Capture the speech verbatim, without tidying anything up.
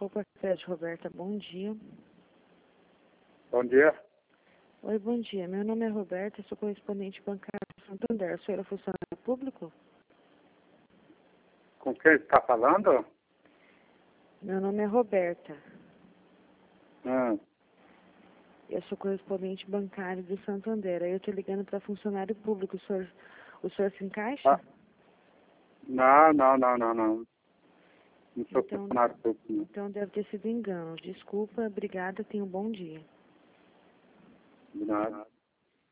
Copa Crédito, Roberta, bom dia. Bom dia. Oi, bom dia. Meu nome é Roberta, sou correspondente bancário de Santander. O senhor é funcionário público? Com quem está falando? Meu nome é Roberta. Hum. Eu sou correspondente bancário de Santander. Aí eu estou ligando para funcionário público. O senhor, o senhor se encaixa? Ah. Não, não, não, não, não. Não sou Então, funcionário público, não. então deve ter sido engano. Desculpa, obrigada, tenha um bom dia. De nada.